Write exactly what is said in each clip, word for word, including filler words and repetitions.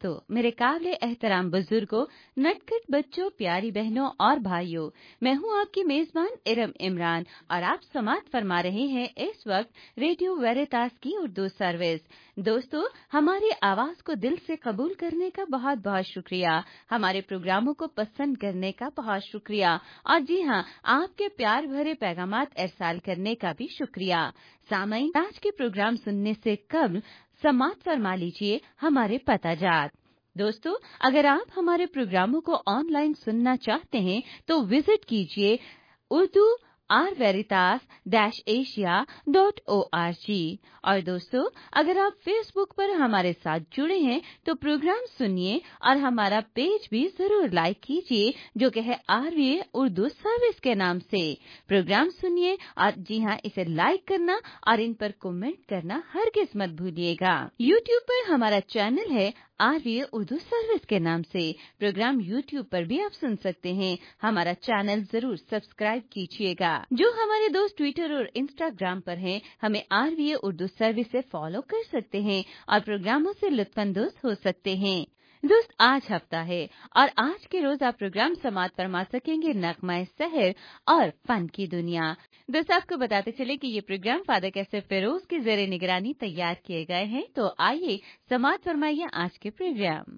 दोस्तों, मेरे काबिल एहतराम बुजुर्गों, नटखट बच्चों, प्यारी बहनों और भाइयों, मैं हूं आपकी मेजबान इरम इमरान और आप समाअत फरमा रहे हैं इस वक्त रेडियो वेरितास की उर्दू सर्विस। दोस्तों, हमारी आवाज को दिल से कबूल करने का बहुत बहुत शुक्रिया, हमारे प्रोग्रामों को पसंद करने का बहुत शुक्रिया और जी हां, आपके प्यार भरे पैगामात इरसाल करने का भी शुक्रिया। सामईन, आज के प्रोग्राम सुनने से कबल समाअत फरमा लीजिए हमारे पताजात। दोस्तों, अगर आप हमारे प्रोग्रामों को ऑनलाइन सुनना चाहते हैं तो विजिट कीजिए Urdu R Veritas dash Asia dot O R G. और दोस्तों, अगर आप फेसबुक पर हमारे साथ जुड़े हैं तो प्रोग्राम सुनिए और हमारा पेज भी जरूर लाइक कीजिए, जो कि है आरवीए उर्दू सर्विस के नाम से। प्रोग्राम सुनिए और जी हां, इसे लाइक करना और इन पर कमेंट करना हरगिज मत भूलिएगा। यूट्यूब पर हमारा चैनल है आरवीए उर्दू सर्विस के नाम से। प्रोग्राम यूट्यूब पर भी आप सुन सकते हैं। हमारा चैनल जरूर सब्सक्राइब कीजिएगा। जो हमारे दोस्त ट्विटर और इंस्टाग्राम पर हैं, हमें आरवीए उर्दू सर्विस से फॉलो कर सकते हैं और प्रोग्रामों से लुत्फानंदोज हो सकते हैं। दोस्त, आज हफ्ता है और आज के रोज आप प्रोग्राम समाअत फरमा सकेंगे नगमा सहर और फन की दुनिया। दोस्त, आपको बताते चले कि ये प्रोग्राम फादर कैसे फिरोज की जेर निगरानी तैयार किए गए हैं। तो आइए समाअत फरमाइए आज के प्रोग्राम।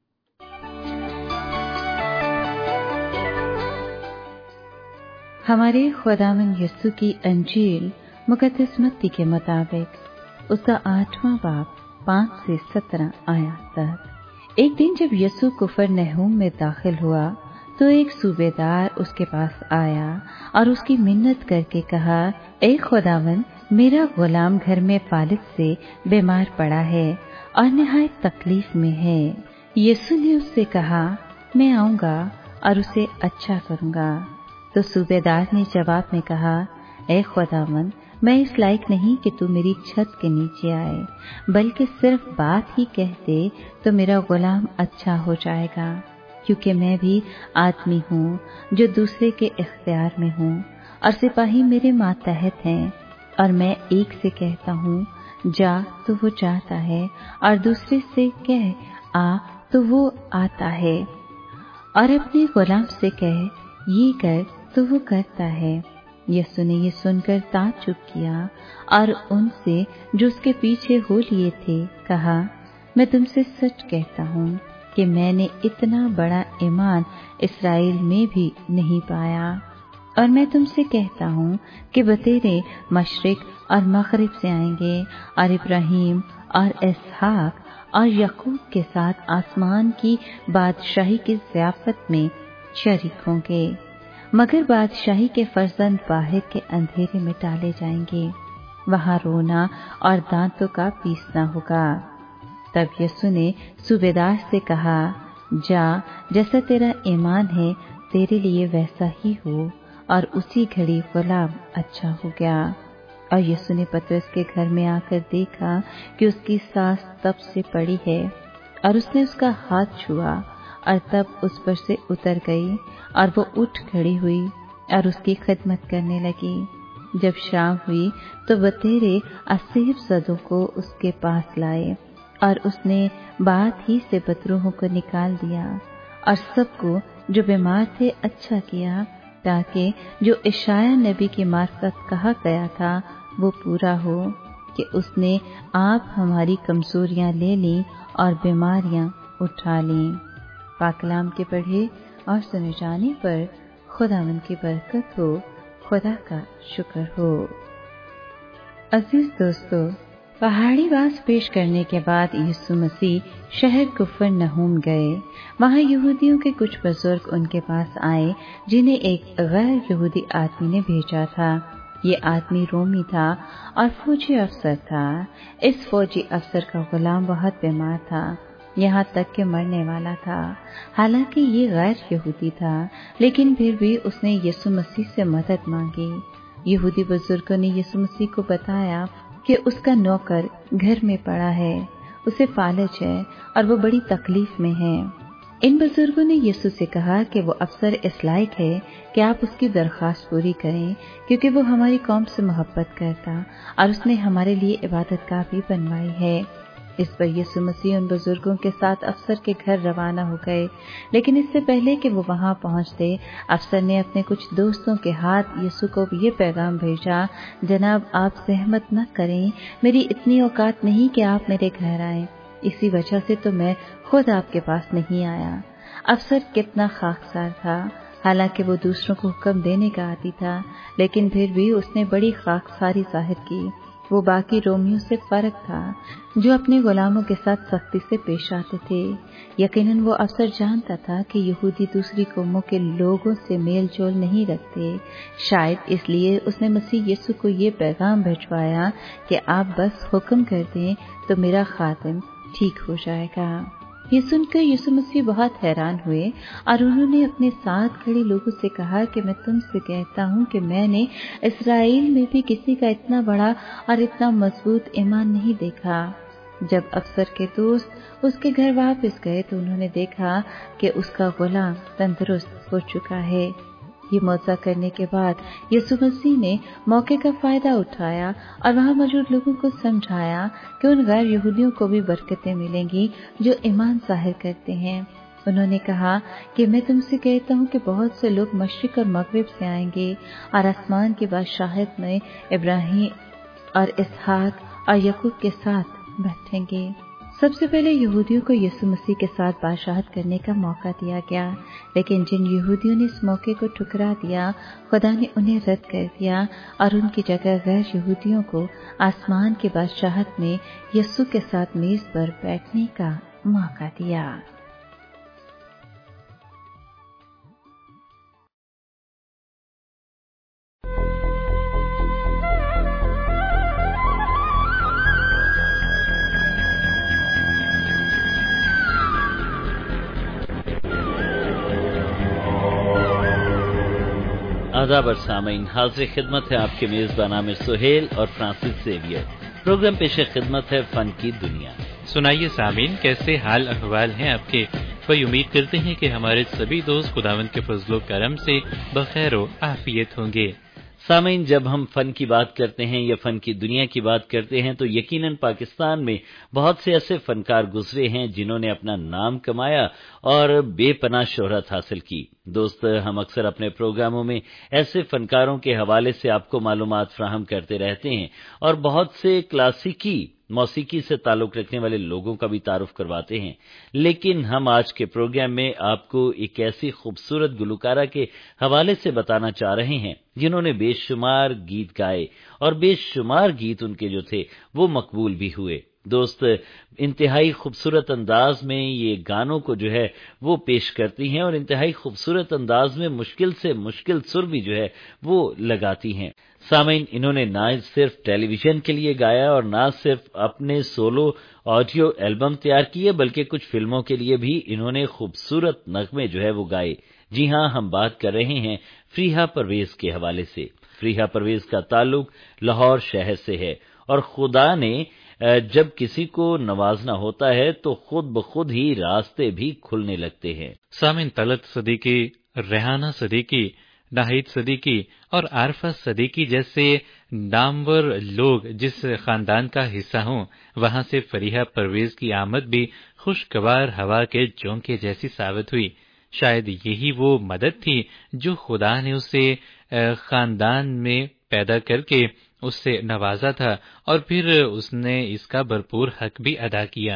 हमारे खुदावंद यीशु की अंजील मुकद्दस मत्ती के मुताबिक उसका आठवां बाब पाँच से सत्रह आयत तक। एक दिन जब यीशु कुफरनहूम में दाखिल हुआ तो एक सूबेदार उसके पास आया और उसकी मिन्नत करके कहा, ए खुदावंद, मेरा गुलाम घर में फालिज से बीमार पड़ा है और निहायत तकलीफ में है। यीशु ने उससे कहा, मैं आऊंगा और उसे अच्छा करूंगा। तो सूबेदार ने जवाब में कहा, ए खुदावंद, मैं इस लायक नहीं कि तू मेरी छत के नीचे आए, बल्कि सिर्फ बात ही कह दे तो मेरा गुलाम अच्छा हो जाएगा, क्योंकि मैं भी आदमी हूँ जो दूसरे के इख्तियार में हूँ और सिपाही मेरे मातहत हैं। और मैं एक से कहता हूँ जा तो वो जाता है और दूसरे से कह आ तो वो आता है, और अपने गुलाम से कह ये कर तो वो करता है। यीशु ने ये सुनकर ताज्जुब किया और उनसे जो उसके पीछे हो लिए थे कहा, मैं तुमसे सच कहता हूँ कि मैंने इतना बड़ा ईमान इस्राएल में भी नहीं पाया। और मैं तुमसे कहता हूँ कि बतेरे मशरिक और मगरिब से आएंगे और इब्राहिम और इसहाक और याकूब के साथ आसमान की बादशाही की ज़ियाफत में शरीक होंगे, मगर बादशाही के फर्जंद बाहर के अंधेरे में डाले जाएंगे, वहाँ रोना और दांतों का पीसना होगा। तब यीशु ने सूबेदार से कहा, जा, जैसा तेरा ईमान है तेरे लिए वैसा ही हो। और उसी घड़ी गुलाम अच्छा हो गया। और यीशु ने पतरस के घर में आकर देखा कि उसकी सास तब से पड़ी है, और उसने उसका हाथ छुआ और तब उस पर से उतर गई और वो उठ खड़ी हुई और उसकी खिदमत करने लगी। जब शाम हुई तो बतेरे अस्सीब सदों को उसके पास लाए और उसने बात ही से बदरूहों को निकाल दिया और सबको जो बीमार थे अच्छा किया, ताकि जो इशाया नबी की मार्फत कहा गया था वो पूरा हो कि उसने आप हमारी कमजोरियां ले ली और बीमारियां उठा ली। पाकलाम के पढ़े और सुने जाने पर खुदावंद की बरकत हो, खुदा का शुक्र हो। अजीज दोस्तों, पहाड़ी वास पेश करने के बाद यीशु मसीह शहर कुफरनहूम गए। वहाँ यहूदियों के कुछ बुजुर्ग उनके पास आए जिन्हें एक गैर यहूदी आदमी ने भेजा था। ये आदमी रोमी था और फौजी अफसर था। इस फौजी अफसर का गुलाम बहुत बीमार था, यहाँ तक कि मरने वाला था। हालांकि ये गैर यहूदी था, लेकिन फिर भी उसने यीशु मसीह से मदद मांगी। यहूदी बुजुर्गों ने यीशु मसीह को बताया कि उसका नौकर घर में पड़ा है, उसे फालिज है और वो बड़ी तकलीफ में है। इन बुजुर्गों ने यीशु से कहा कि वो अफसर इस लायक है कि आप उसकी दरख्वास्त पूरी करें, क्योंकि वो हमारी कौम से मोहब्बत करता और उसने हमारे लिए इबादत गाह भी बनवाई है। इस पर यीशु मसीह उन बुजुर्गों के साथ अफसर के घर रवाना हो गए, लेकिन इससे पहले कि वो वहां पहुंचते, अफसर ने अपने कुछ दोस्तों के हाथ यीशु को ये पैगाम भेजा, जनाब आप सहमत न करें, मेरी इतनी औकात नहीं कि आप मेरे घर आए, इसी वजह से तो मैं खुद आपके पास नहीं आया। अफसर कितना खाकसार था, हालांकि वो दूसरों को हुक्म देने का आदी था, लेकिन फिर भी उसने बड़ी खाकसारी जाहिर की। वो बाकी रोमियों से फर्क था जो अपने गुलामों के साथ सख्ती से पेश आते थे। यकीनन वो अफसर जानता था कि यहूदी दूसरी कौमों के लोगों से मेल जोल नहीं रखते। शायद इसलिए उसने मसीह यीशु को ये पैगाम भिजवाया कि आप बस हुक्म कर दें तो मेरा खातिम ठीक हो जाएगा। ये सुनकर यीशु मसीह बहुत हैरान हुए और उन्होंने अपने साथ खड़े लोगों से कहा कि मैं तुमसे कहता हूँ कि मैंने इस्राएल में भी किसी का इतना बड़ा और इतना मजबूत ईमान नहीं देखा। जब अफसर के दोस्त उसके घर वापस गए तो उन्होंने देखा कि उसका गुलाम तंदुरुस्त हो चुका है। ये मौजा करने के बाद यीशु मसीह ने मौके का फायदा उठाया और वहां मौजूद लोगों को समझाया कि उन गैर यहूदियों को भी बरकतें मिलेंगी जो ईमान जाहिर करते हैं। उन्होंने कहा कि मैं तुमसे कहता हूँ कि बहुत से लोग मशरिक और मगरिब से आएंगे और आसमान की बादशाहत में इब्राहिम और इसहाक और याकूब के साथ बैठेंगे। सबसे पहले यहूदियों को यीशु मसीह के साथ बादशाहत करने का मौका दिया गया, लेकिन जिन यहूदियों ने इस मौके को ठुकरा दिया, खुदा ने उन्हें रद्द कर दिया और उनकी जगह गैर यहूदियों को आसमान की बादशाहत में यीशु के साथ मेज पर बैठने का मौका दिया। आदाब और सामीन, हाजिर खिदमत है आपके मेजबान आमिर सुहेल और फ्रांसिस जेवियर। प्रोग्राम पेशे खिदमत है फन की दुनिया। सुनाइए सामीन, कैसे हाल अहवाल हैं आपके? वही उम्मीद करते हैं कि हमारे सभी दोस्त खुदावंद के फजलो करम से बखैर व आफियत होंगे। सामीन, जब हम फन की बात करते हैं या फन की दुनिया की बात करते हैं तो यकीनन पाकिस्तान में बहुत से ऐसे फनकार गुजरे हैं जिन्होंने अपना नाम कमाया और बेपनाह शोहरत हासिल की। दोस्त, हम अक्सर अपने प्रोग्रामों में ऐसे फनकारों के हवाले से आपको मालूमात फ्राहम करते रहते हैं और बहुत से क्लासिकी मौसीकी से ताल्लुक रखने वाले लोगों का भी तारुफ करवाते हैं, लेकिन हम आज के प्रोग्राम में आपको एक ऐसी खूबसूरत गुलकारा के हवाले से बताना चाह रहे हैं जिन्होंने बेशुमार गीत गाए और बेशुमार गीत उनके जो थे वो मकबूल भी हुए। दोस्त, इंतहाई खूबसूरत अंदाज में ये गानों को जो है वो पेश करती हैं और इंतहाई खूबसूरत अंदाज में मुश्किल से मुश्किल सुर भी जो है वो लगाती हैं। सामीन, इन्होंने ना सिर्फ टेलीविजन के लिए गाया और ना सिर्फ अपने सोलो ऑडियो एल्बम तैयार किए, बल्कि कुछ फिल्मों के लिए भी इन्होंने खूबसूरत नगमे जो है वो गाए। जी हाँ, हम बात कर रहे हैं फरीहा परवेज के हवाले से। फरीहा परवेज का ताल्लुक लाहौर शहर से है और खुदा ने जब किसी को नवाजना होता है तो खुद ब खुद ही रास्ते भी खुलने लगते हैं। सामिन, तलत सदीकी, रेहाना सदीकी, नाहिद सदीकी और आरफा सदीकी जैसे नामवर लोग जिस खानदान का हिस्सा हों, वहां से फरीहा परवेज की आमद भी खुशगवार हवा के झोंके जैसी साबित हुई। शायद यही वो मदद थी जो खुदा ने उसे खानदान में पैदा करके उससे नवाजा था और फिर उसने इसका भरपूर हक भी अदा किया।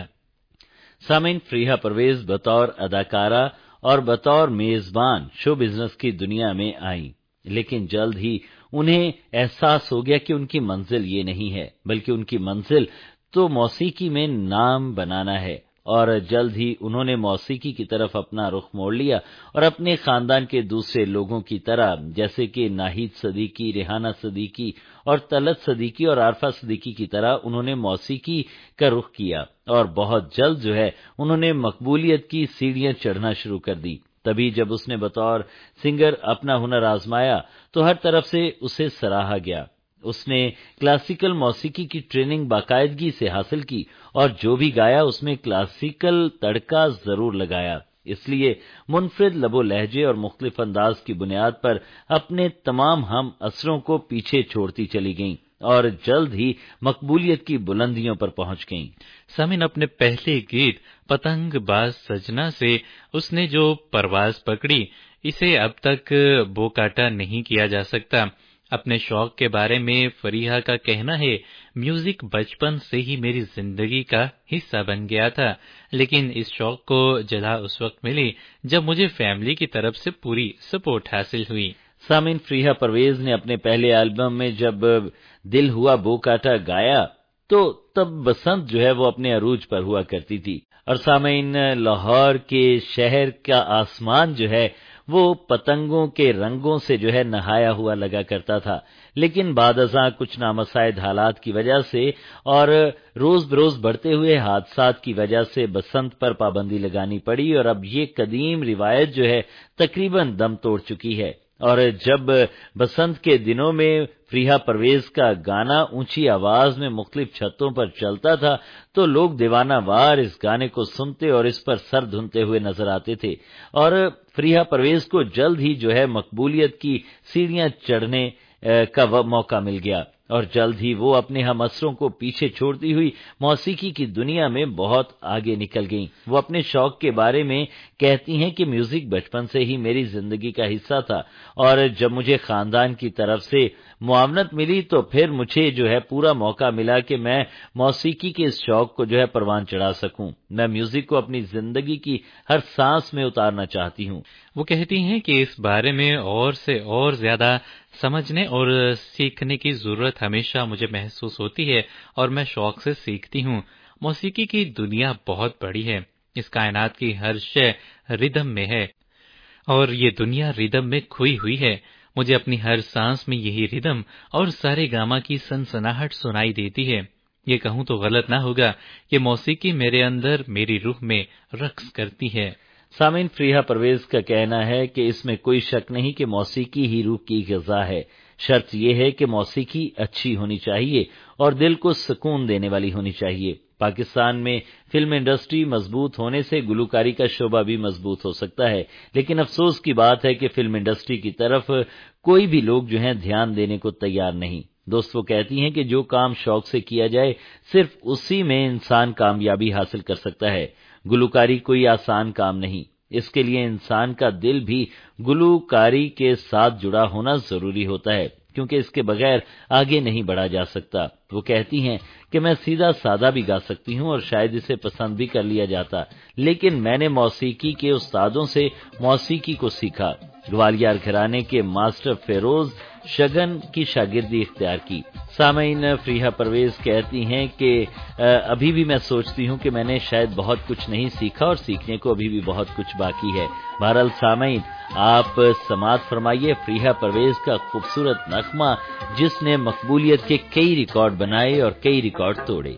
सामीन, फरीहा परवेज बतौर अदाकारा और बतौर मेजबान शो बिजनेस की दुनिया में आई, लेकिन जल्द ही उन्हें एहसास हो गया कि उनकी मंजिल ये नहीं है, बल्कि उनकी मंजिल तो मौसीकी में नाम बनाना है। और जल्द ही उन्होंने मौसीकी की तरफ अपना रुख मोड़ लिया और अपने खानदान के दूसरे लोगों की तरह, जैसे कि नाहिद सदीकी, रेहाना सदीकी और तलत सदीकी और आरफा सदीकी की तरह उन्होंने मौसीकी का रुख किया और बहुत जल्द जो है उन्होंने मकबूलियत की सीढ़ियां चढ़ना शुरू कर दी। तभी जब उसने बतौर सिंगर अपना हुनर आजमाया तो हर तरफ से उसे सराहा गया। उसने क्लासिकल मौसीकी की ट्रेनिंग बाकायदगी से हासिल की और जो भी गाया उसमें क्लासिकल तड़का जरूर लगाया। इसलिए मुनफरिद लबो लहजे और मुख्तलिफ अंदाज की बुनियाद पर अपने तमाम हम असरों को पीछे छोड़ती चली गईं। اور جلد ہی مقبولیت کی بلندیوں پر پہنچ گئیں۔ سامن اپنے پہلے گیت پتنگ باز سجنا سے اس نے جو پرواز پکڑی اسے اب تک بو کاٹا نہیں کیا جا سکتا۔ اپنے شوق کے بارے میں فریحہ کا کہنا ہے، میوزک بچپن سے ہی میری زندگی کا حصہ بن گیا تھا، لیکن اس شوق کو جگہ اس وقت ملی جب مجھے فیملی کی طرف سے پوری سپورٹ حاصل ہوئی۔ سامعین، فریحہ پرویز نے اپنے پہلے البم میں جب دل ہوا بو کاٹا گایا تو تب بسنت جو ہے وہ اپنے عروج پر ہوا کرتی تھی، اور سامعین، لاہور کے شہر کا آسمان جو ہے وہ پتنگوں کے رنگوں سے جو ہے نہایا ہوا لگا کرتا تھا، لیکن بعد ازاں کچھ نامساعد حالات کی وجہ سے اور روز بروز بڑھتے ہوئے حادثات کی وجہ سے بسنت پر پابندی لگانی پڑی، اور اب یہ قدیم روایت جو ہے تقریباً دم توڑ چکی ہے۔ اور جب بسنت کے دنوں میں فریحہ پرویز کا گانا اونچی آواز میں مختلف چھتوں پر چلتا تھا تو لوگ دیوانہ وار اس گانے کو سنتے اور اس پر سر دھنتے ہوئے نظر آتے تھے، اور فریحہ پرویز کو جلد ہی جو ہے مقبولیت کی سیڑھیاں چڑھنے کا موقع مل گیا، اور جلد ہی وہ اپنے ہم عصروں کو پیچھے چھوڑتی ہوئی موسیقی کی دنیا میں بہت آگے نکل گئیں۔ وہ اپنے شوق کے بارے میں کہتی ہیں کہ میوزک بچپن سے ہی میری زندگی کا حصہ تھا، اور جب مجھے خاندان کی طرف سے معاونت ملی تو پھر مجھے جو ہے پورا موقع ملا کہ میں موسیقی کے اس شوق کو جو ہے پروان چڑھا سکوں۔ میں میوزک کو اپنی زندگی کی ہر سانس میں اتارنا چاہتی ہوں۔ وہ کہتی ہیں کہ اس بارے میں اور سے اور زیادہ سمجھنے اور سیکھنے کی ضرورت ہمیشہ مجھے محسوس ہوتی ہے، اور میں شوق سے سیکھتی ہوں۔ موسیقی کی دنیا بہت بڑی ہے، اس کائنات کی ہر شے ردم میں ہے، اور یہ دنیا ردم میں کھوئی ہوئی ہے۔ مجھے اپنی ہر سانس میں یہی ردم اور سارے گاما کی سنسناہٹ سنائی دیتی ہے۔ یہ کہوں تو غلط نہ ہوگا کہ موسیقی میرے اندر میری روح میں رقص کرتی ہے۔ سامعین، فریحہ پرویز کا کہنا ہے کہ اس میں کوئی شک نہیں کہ موسیقی ہی روح کی غذا ہے، شرط یہ ہے کہ موسیقی اچھی ہونی چاہیے اور دل کو سکون دینے والی ہونی چاہیے۔ پاکستان میں فلم انڈسٹری مضبوط ہونے سے گلوکاری کا شعبہ بھی مضبوط ہو سکتا ہے، لیکن افسوس کی بات ہے کہ فلم انڈسٹری کی طرف کوئی بھی لوگ جو ہیں دھیان دینے کو تیار نہیں۔ دوست، وہ کہتی ہیں کہ جو کام شوق سے کیا جائے صرف اسی میں انسان کامیابی حاصل کر سکتا ہے۔ گلوکاری کوئی آسان کام نہیں، اس کے لیے انسان کا دل بھی گلوکاری کے ساتھ جڑا ہونا ضروری ہوتا ہے، کیونکہ اس کے بغیر آگے نہیں بڑھا جا سکتا۔ وہ کہتی ہیں کہ میں سیدھا سادہ بھی گا سکتی ہوں اور شاید اسے پسند بھی کر لیا جاتا، لیکن میں نے موسیقی کے استادوں سے موسیقی کو سیکھا، گوالیار گھرانے کے ماسٹر فیروز شگن کی شاگردی اختیار کی۔ سامعین، فریحہ پرویز کہتی ہیں کہ ابھی بھی میں سوچتی ہوں کہ میں نے شاید بہت کچھ نہیں سیکھا اور سیکھنے کو ابھی بھی بہت کچھ باقی ہے۔ بہرحال سامعین، آپ سماعت فرمائیے فریحہ پرویز کا خوبصورت نغمہ جس نے مقبولیت کے کئی ریکارڈ بنائے اور کئی ریکارڈ توڑے۔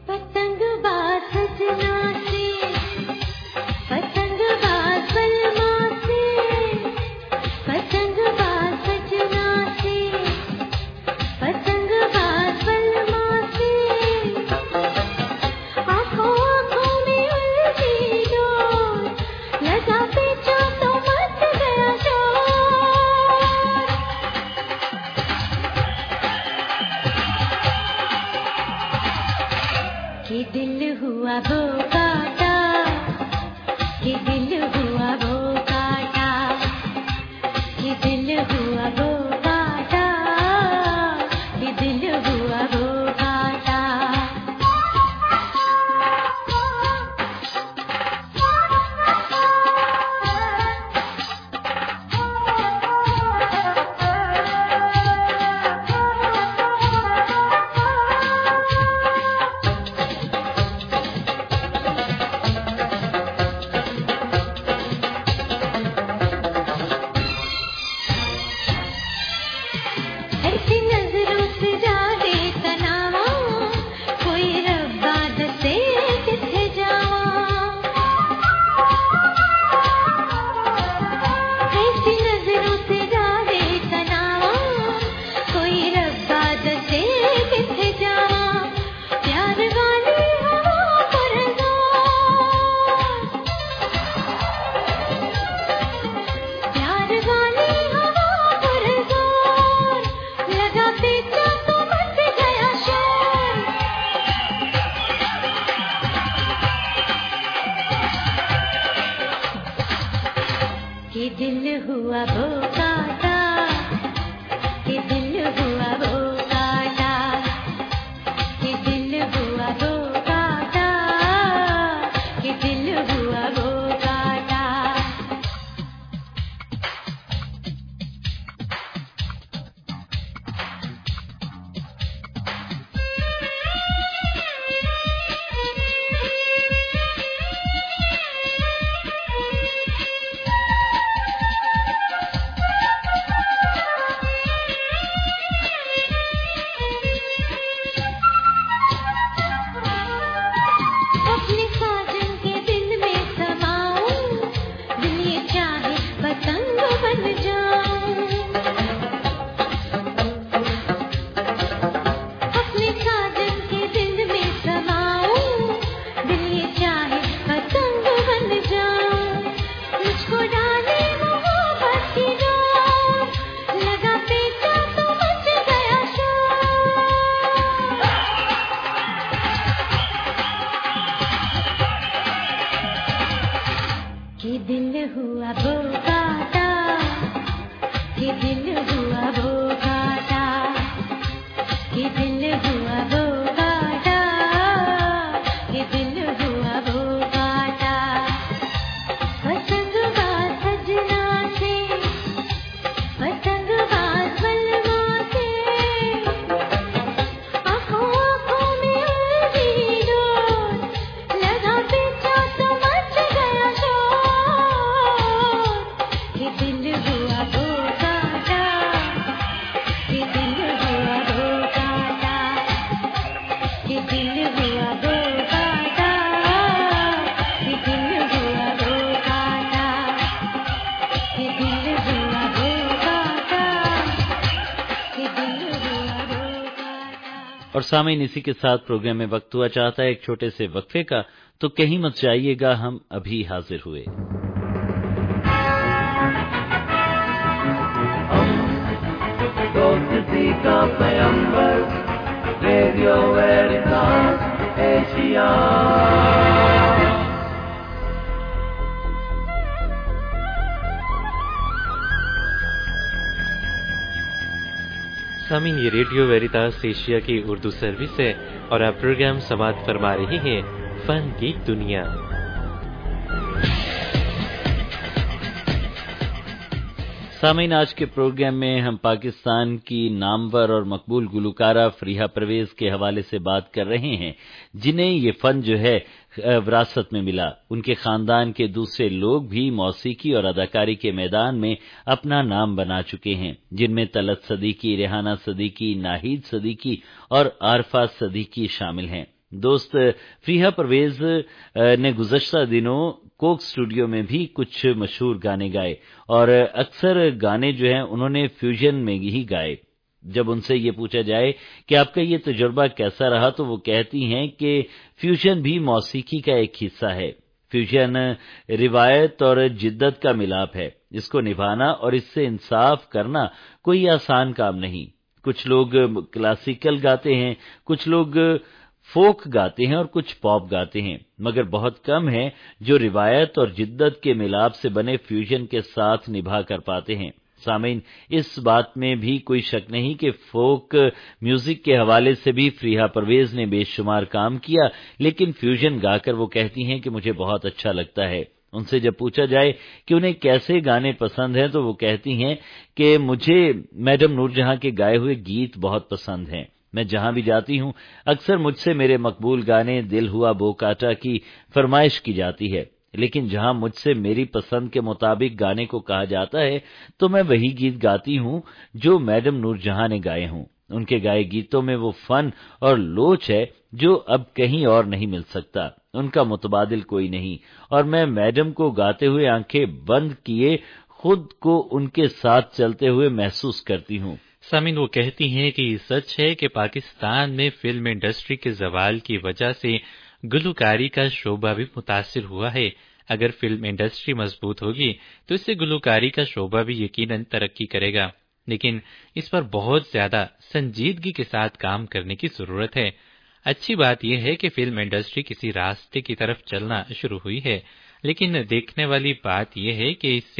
کہ دل ہوا وہ کاٹا، کہ دل ہوا وہ کاٹا، کہ دل ہوا وہ کاٹا، کہ دل ہوا وہ کاٹا۔ اپنے ساجن کے دل میں سماؤں، دل یہ چاہے پتنگ بن جاؤں، اپنے ساجن کے دل میں سماؤں، دل یہ چاہے پتنگ بن جاؤں۔ مجھ کو ڈالے محبت کی ڈور، لگا پیچا تو مچ گیا شور، کہ دل ہوا وہ کاٹا، کہ دل ہوا وہ کاٹا، کہ دل ہوا وہ کاٹا، کہ دل ہوا وہ کاٹا۔ پتنگ باز سجنا سے، پتنگ باز بلوا سے، آنکھوں آنکھوں میں الجھی ڈور، لگا پیچا تو مچ گیا شور، کہ دل ہوا وہ کاٹا، کہ دل ہوا وہ کاٹا، کہ دل ہوا وہ کاٹا، کہ دل ہوا وہ کاٹا، کہ دل ہوا وہ کاٹا، کہ دل ہوا وہ کاٹا۔ اور سامعین، اسی کے ساتھ پروگرام میں وقت ہوا چاہتا ہے ایک چھوٹے سے وقفے کا، تو کہیں مت جائیے گا، ہم ابھی حاضر ہوئے۔ دوستی کا پیمبر، ریڈیو ویریٹاس ایشیا۔ سامعین، یہ ریڈیو ویریتاس ایشیا کی اردو سروس ہے اور آپ پروگرام سماعت فرما رہے ہیں فن کی دنیا۔ سامعین، آج کے پروگرام میں ہم پاکستان کی نامور اور مقبول گلوکارہ فریحہ پرویز کے حوالے سے بات کر رہے ہیں، جنہیں یہ فن جو ہے وراثت میں ملا۔ ان کے خاندان کے دوسرے لوگ بھی موسیقی اور اداکاری کے میدان میں اپنا نام بنا چکے ہیں، جن میں طلعت صدیقی، ریحانہ صدیقی، ناہید صدیقی اور عارفہ صدیقی شامل ہیں۔ دوست فریحہ پرویز نے گزشتہ دنوں کوک اسٹوڈیو میں بھی کچھ مشہور گانے گائے، اور اکثر گانے جو ہیں انہوں نے فیوژن میں ہی گائے۔ جب ان سے یہ پوچھا جائے کہ آپ کا یہ تجربہ کیسا رہا، تو وہ کہتی ہیں کہ فیوژن بھی موسیقی کا ایک حصہ ہے۔ فیوژن روایت اور جدت کا ملاپ ہے، اس کو نبھانا اور اس سے انصاف کرنا کوئی آسان کام نہیں۔ کچھ لوگ کلاسیکل گاتے ہیں، کچھ لوگ فوک گاتے ہیں اور کچھ پاپ گاتے ہیں، مگر بہت کم ہیں جو روایت اور جدت کے ملاپ سے بنے فیوژن کے ساتھ نبھا کر پاتے ہیں۔ سامعین، اس بات میں بھی کوئی شک نہیں کہ فوک میوزک کے حوالے سے بھی فریحہ پرویز نے بے شمار کام کیا، لیکن فیوژن گا کر وہ کہتی ہیں کہ مجھے بہت اچھا لگتا ہے۔ ان سے جب پوچھا جائے کہ انہیں کیسے گانے پسند ہیں، تو وہ کہتی ہیں کہ مجھے میڈم نور جہاں کے گائے ہوئے گیت بہت پسند ہیں۔ میں جہاں بھی جاتی ہوں، اکثر مجھ سے میرے مقبول گانے دل ہوا بو کاٹا کی فرمائش کی جاتی ہے، لیکن جہاں مجھ سے میری پسند کے مطابق گانے کو کہا جاتا ہے تو میں وہی گیت گاتی ہوں جو میڈم نور جہاں نے گائے ہوں۔ ان کے گائے گیتوں میں وہ فن اور لوچ ہے جو اب کہیں اور نہیں مل سکتا، ان کا متبادل کوئی نہیں، اور میں میڈم کو گاتے ہوئے آنکھیں بند کیے خود کو ان کے ساتھ چلتے ہوئے محسوس کرتی ہوں۔ سامعین، وہ کہتی ہیں کہ یہ سچ ہے کہ پاکستان میں فلم انڈسٹری کے زوال کی وجہ سے گلوکاری کا شعبہ بھی متاثر ہوا ہے۔ اگر فلم انڈسٹری مضبوط ہوگی تو اس سے گلوکاری کا شعبہ بھی یقیناً ترقی کرے گا، لیکن اس پر بہت زیادہ سنجیدگی کے ساتھ کام کرنے کی ضرورت ہے۔ اچھی بات یہ ہے کہ فلم انڈسٹری کسی راستے کی طرف چلنا شروع ہوئی ہے، لیکن دیکھنے والی بات یہ ہے کہ اس سے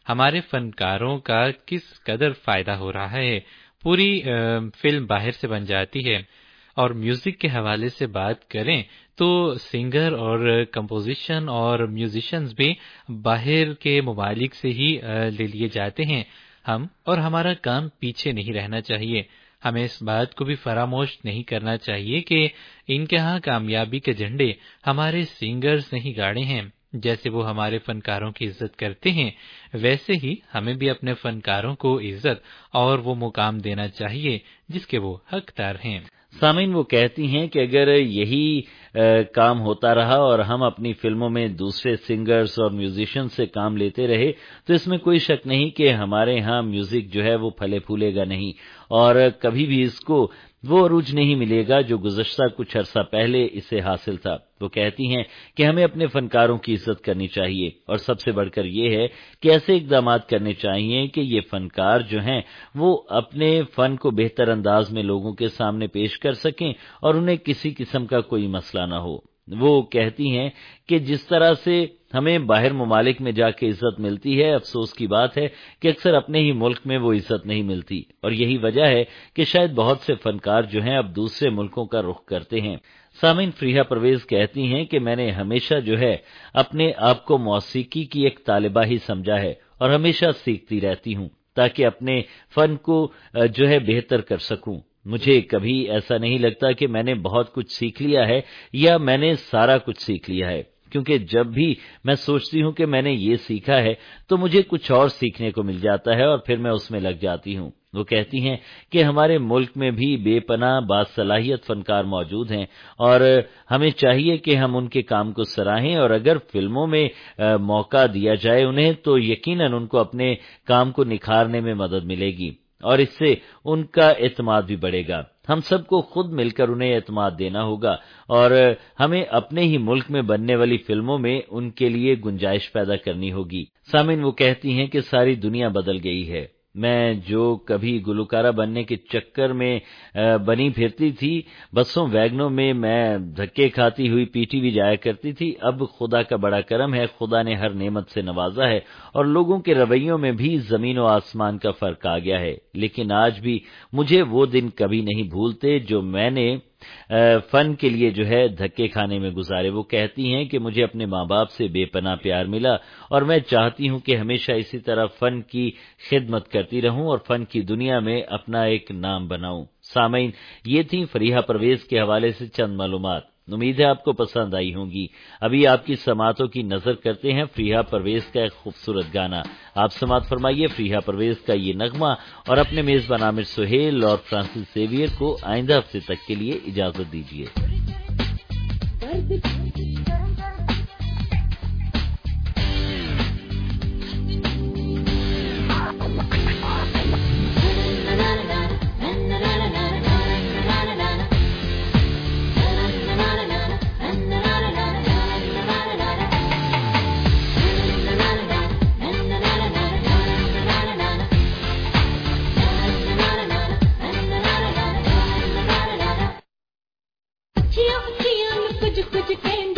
ہمارے فنکاروں کا کس قدر فائدہ ہو رہا ہے. پوری فلم باہر سے بن جاتی ہے. اور میوزک کے حوالے سے بات کریں تو سنگر اور کمپوزیشن اور میوزیشنز بھی باہر کے ممالک سے ہی لے لیے جاتے ہیں. ہم اور ہمارا کام پیچھے نہیں رہنا چاہیے. ہمیں اس بات کو بھی فراموش نہیں کرنا چاہیے کہ ان کے ہاں کامیابی کے جھنڈے ہمارے سنگرز نہیں گاڑے ہیں. جیسے وہ ہمارے فنکاروں کی عزت کرتے ہیں ویسے ہی ہمیں بھی اپنے فنکاروں کو عزت اور وہ مقام دینا چاہیے جس کے وہ حقدار ہیں. سامعین، وہ کہتی ہیں کہ اگر یہی کام ہوتا رہا اور ہم اپنی فلموں میں دوسرے سنگرز اور میوزیشین سے کام لیتے رہے تو اس میں کوئی شک نہیں کہ ہمارے ہاں میوزک جو ہے وہ پھلے پھولے گا نہیں اور کبھی بھی اس کو وہ عروج نہیں ملے گا جو گزشتہ کچھ عرصہ پہلے اسے حاصل تھا. وہ کہتی ہیں کہ ہمیں اپنے فنکاروں کی عزت کرنی چاہیے اور سب سے بڑھ کر یہ ہے کہ ایسے اقدامات کرنے چاہیے کہ یہ فنکار جو ہیں وہ اپنے فن کو بہتر انداز میں لوگوں کے سامنے پیش کر سکیں اور انہیں کسی قسم کا کوئی مسئلہ نہ ہو. وہ کہتی ہیں کہ جس طرح سے ہمیں باہر ممالک میں جا کے عزت ملتی ہے، افسوس کی بات ہے کہ اکثر اپنے ہی ملک میں وہ عزت نہیں ملتی اور یہی وجہ ہے کہ شاید بہت سے فنکار جو ہیں اب دوسرے ملکوں کا رخ کرتے ہیں. سامعین، فریحہ پرویز کہتی ہیں کہ میں نے ہمیشہ جو ہے اپنے آپ کو موسیقی کی ایک طالبہ ہی سمجھا ہے اور ہمیشہ سیکھتی رہتی ہوں تاکہ اپنے فن کو جو ہے بہتر کر سکوں. مجھے کبھی ایسا نہیں لگتا کہ میں نے بہت کچھ سیکھ لیا ہے یا میں نے سارا کچھ سیکھ لیا ہے، کیونکہ جب بھی میں سوچتی ہوں کہ میں نے یہ سیکھا ہے تو مجھے کچھ اور سیکھنے کو مل جاتا ہے اور پھر میں اس میں لگ جاتی ہوں. وہ کہتی ہیں کہ ہمارے ملک میں بھی بے پناہ باصلاحیت فنکار موجود ہیں اور ہمیں چاہیے کہ ہم ان کے کام کو سراہیں اور اگر فلموں میں موقع دیا جائے انہیں تو یقیناً ان کو اپنے کام کو نکھارنے میں مدد ملے گی اور اس سے ان کا اعتماد بھی بڑھے گا. ہم سب کو خود مل کر انہیں اعتماد دینا ہوگا اور ہمیں اپنے ہی ملک میں بننے والی فلموں میں ان کے لیے گنجائش پیدا کرنی ہوگی. سامعین، وہ کہتی ہیں کہ ساری دنیا بدل گئی ہے. میں جو کبھی گلوکارہ بننے کے چکر میں بنی پھرتی تھی، بسوں ویگنوں میں میں دھکے کھاتی ہوئی پی ٹی وی جایا کرتی تھی، اب خدا کا بڑا کرم ہے، خدا نے ہر نعمت سے نوازا ہے اور لوگوں کے رویوں میں بھی زمین و آسمان کا فرق آ گیا ہے. لیکن آج بھی مجھے وہ دن کبھی نہیں بھولتے جو میں نے فن کے لیے جو ہے دھکے کھانے میں گزارے. وہ کہتی ہیں کہ مجھے اپنے ماں باپ سے بے پناہ پیار ملا اور میں چاہتی ہوں کہ ہمیشہ اسی طرح فن کی خدمت کرتی رہوں اور فن کی دنیا میں اپنا ایک نام بناؤں. سامعین، یہ تھی فریحہ پرویز کے حوالے سے چند معلومات. امید ہے آپ کو پسند آئی ہوں گی. ابھی آپ کی سماعتوں کی نظر کرتے ہیں فریحہ پرویز کا ایک خوبصورت گانا. آپ سماعت فرمائیے فریحہ پرویز کا یہ نغمہ اور اپنے میزبان عامر سہیل اور فرانسس زیویئر کو آئندہ ہفتے تک کے لیے اجازت دیجیے. कुछ कुछ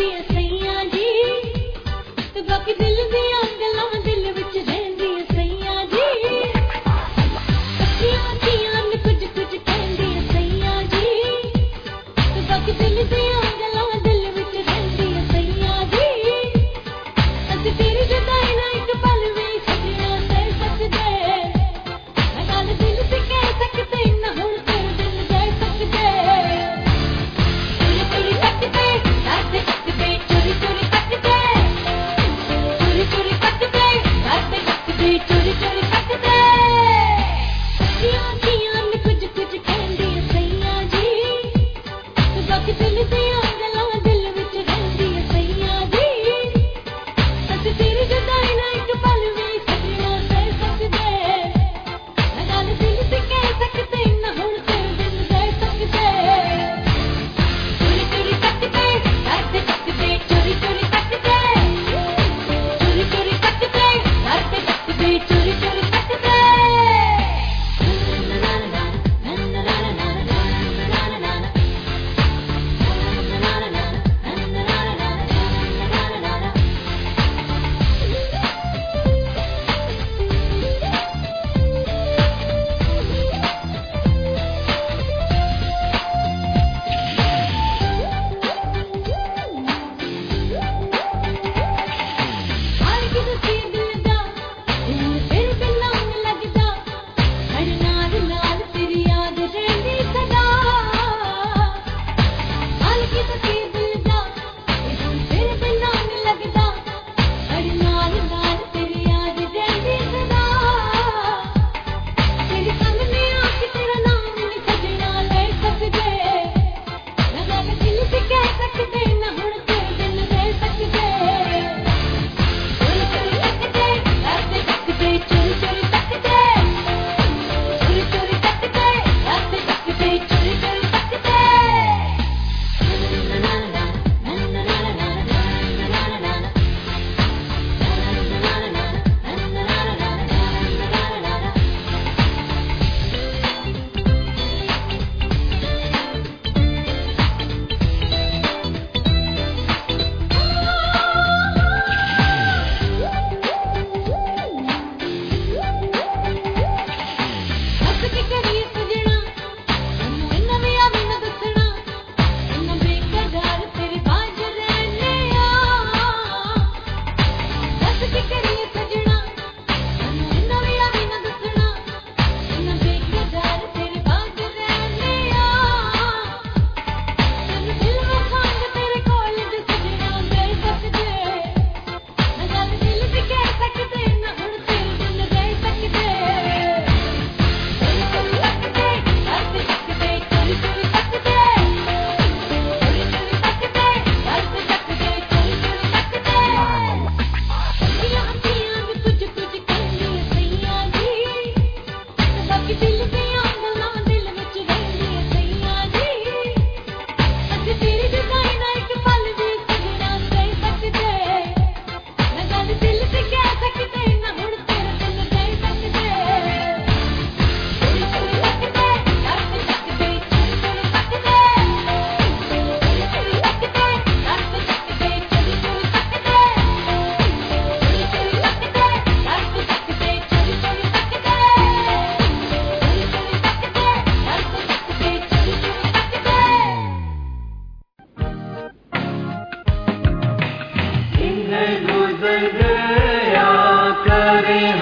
ہمارے